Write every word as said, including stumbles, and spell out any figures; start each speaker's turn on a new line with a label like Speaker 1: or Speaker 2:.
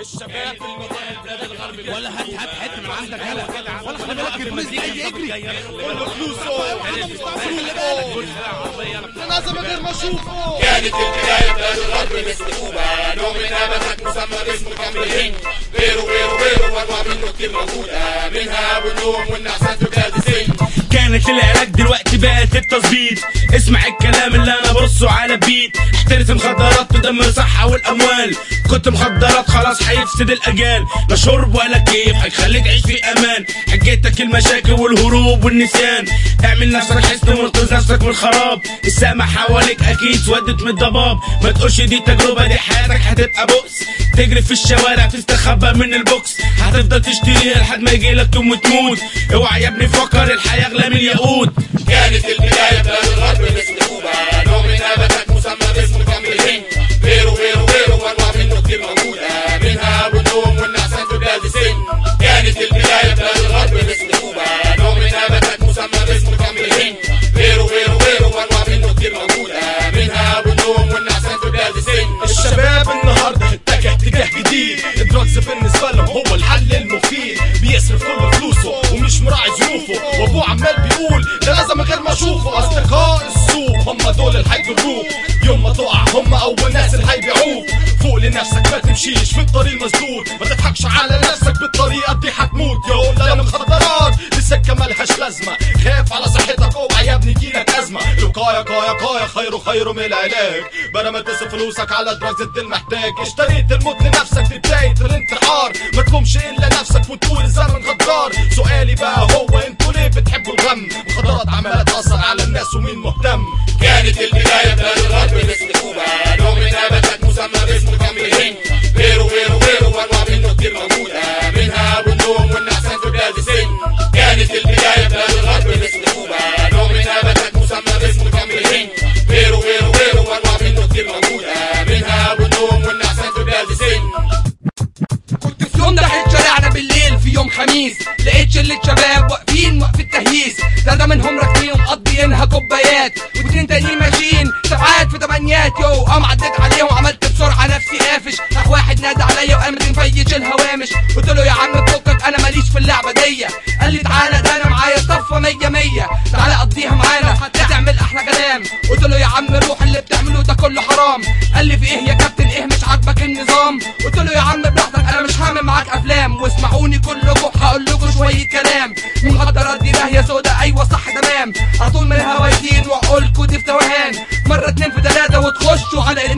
Speaker 1: الشباب في المجال بلاد الغرب
Speaker 2: ولا هات هات حته من عندك هلا ولا خلي بالك البوليس جاي يجري
Speaker 1: كله فلوسه
Speaker 2: انا مستعصي خلي بالك
Speaker 1: انا لازم غير ما اشوفه.
Speaker 3: كانت البدايه بلاد الغرب مثل كوبا، نوع من نباتات مسمى باسم كامل الهند، غيره غيره غيره وانواع منه كتير موجوده، منها ابو النوم والنعسات في بلاد السن.
Speaker 4: كانت العلاج دلوقتي بقت التظبيط، اسمع الكلام اللي انا برصه على بيت، احترس مخدرات تدمر الصحه والاموال، كنت مخدرات خلاص هيفسد الاجال، لا شرب ولا كيف هيخليك تعيش في امان، حجتك المشاكل والهروب والنسيان، اعمل نفسك حسن وانقذ نفسك من الخراب، السما حواليك اكيد سودت من الضباب، ما تقولش دي تجربه دي حياتك هتبقى بؤس، تجري في الشوارع تستخبى من البوكس، هتفضل تشتريها لحد ما يجيلك تقوم وتموت، اوعى يا ابني فكر الحياه اغلى من الياقوت.
Speaker 3: كانت البدايه بلاد الغرب مثل كوبا، نوع من نباتات مسمى باسم كامل الهند، غيره غيره غيره وانواع منه كتير موجوده، منها ابو النوم والنعسان في بلاد السن. كانت البدايه بلاد الغرب مثل كوبا، نوع من نباتات مسمى باسم كامل الهند، غيره غيره غيره وانواع منه كتير موجوده، منها ابو النوم والنعسان في بلاد السن.
Speaker 1: الشباب النهارده اتجه اتجاه جديد، الدراجز بالنسبه لهم هو الحل المفيد، بيصرف كل فلوسه ومش مراعي ظروفه، وابوه عمال بيقول ده لازم غير ما اشوفه. اصدقاء السوق هم دول اللي هيضروك، يوم ما تقع هم اول ناس اللي هيبيعوك. فوق لنفسك ما تمشيش في الطريق المسدود، ما تضحكش على نفسك بالطريقه دي هتموت. يقول لا مخدرات السكه مالهاش لازمه، خاف على صحتك اوعى يا ابني يجيلك ازمه. الوقايه قايه قايه خير خير من العلاج، بدل ما تصرف فلوسك على دراجز انت المحتاج. اشتريت الموت لنفسك في بدايه الانتحار، ما تلومش الا نفسك وتقول الزمن غدار. سؤالي بقى هو انتوا ليه بتحبوا الغم؟ مخدرات عماله تاثر على الناس ومين مهتم؟
Speaker 3: كانت البدايه بلاد الغرب مثل كوبا، نوع من نباتات مسمى باسم كامل الهند، غيره غيره غيره وانواع منه كتير موجوده، منها ابو النوم والنعسان في بلاد السن. كانت البدايه بلاد الغرب مثل كوبا، نوع من نباتات مسمى باسم كامل الهند، غيره غيره غيره وانواع منه كتير موجوده، منها ابو النوم والنعسان في بلاد السن.
Speaker 5: كنت في يوم دخلت شارعنا بالليل في يوم خميس، لقيت شلة شباب واقفين وقف التهييس، ثلاثة منهم راكبين مقضيينها كوبايات، واتنين تانيين ماشيين سبعات في تمانيات. يو قام عديت عليهم عملت بسرعة نفسي قافش، راح واحد نادى عليا وقام مفيش الهوامش، قلت له يا عم فكك انا ماليش في اللعبة دي، قال لي تعالى ده انا معايا صفة مية مية، تعالى قضيها معانا هتعمل احلى كلام. قلت له يا عم روح اللي بتعمله ده كله حرام، قال لي في ايه يا كابتن ايه مش عاجبك النظام؟ قلت له يا عم براحتك انا مش هعمل معاك افلام، واسمعوني كلكم هقول لكم شويه كلام. المخدرات دي ناهيه سودا ايوه صح تمام، على طول من الهوا يدين واقول لكم دي في توهان، مره اتنين في تلاته وتخشوا على